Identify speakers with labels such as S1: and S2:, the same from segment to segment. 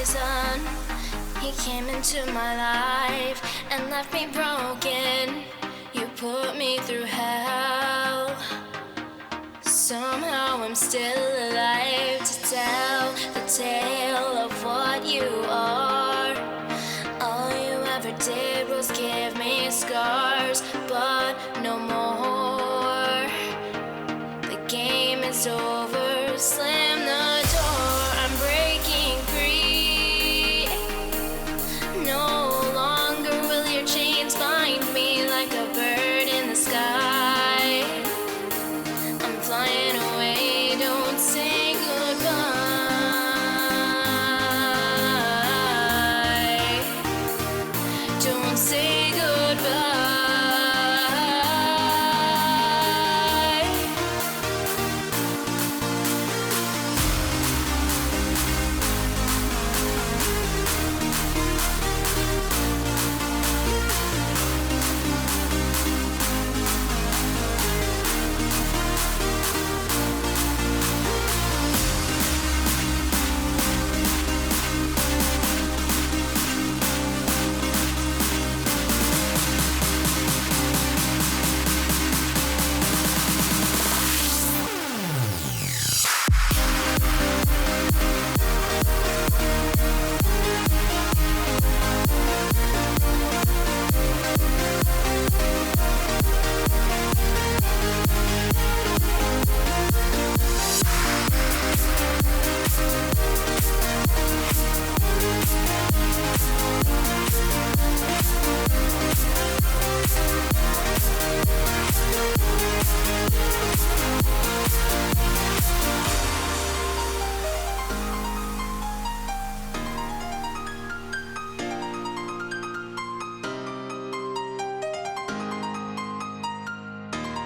S1: poison. He came into my life and left me broken. You put me through hell. Somehow I'm still alive to tell the tale of what you are. All you ever did was give me scars, but no more. The game is over, slam the door, I'm breaking free. No longer will your chains bind me like a bird in the sky. I'm flying away, don't say goodbye. Don't say goodbye.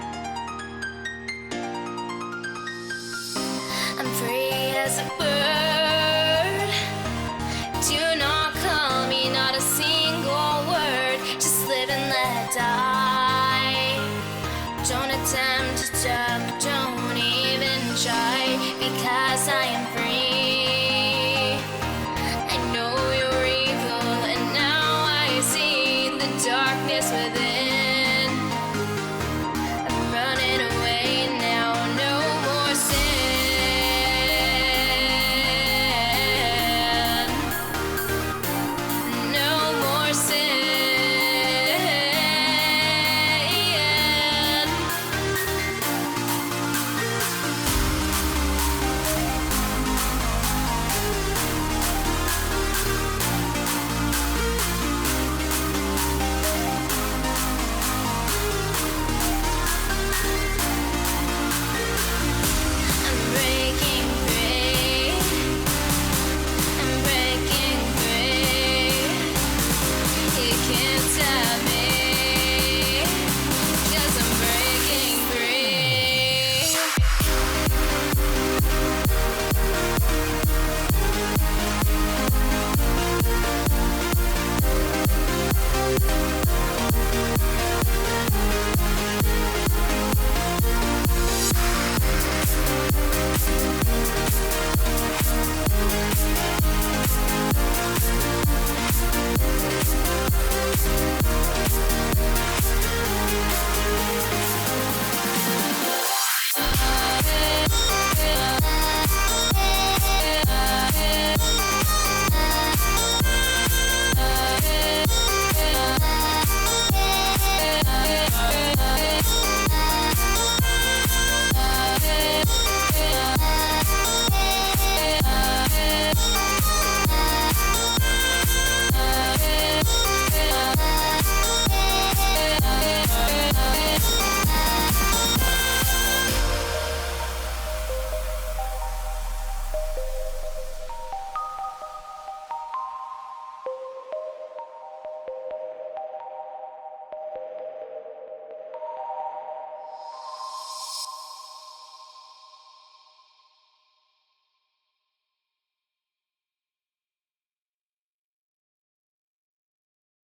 S1: I'm free as a bird.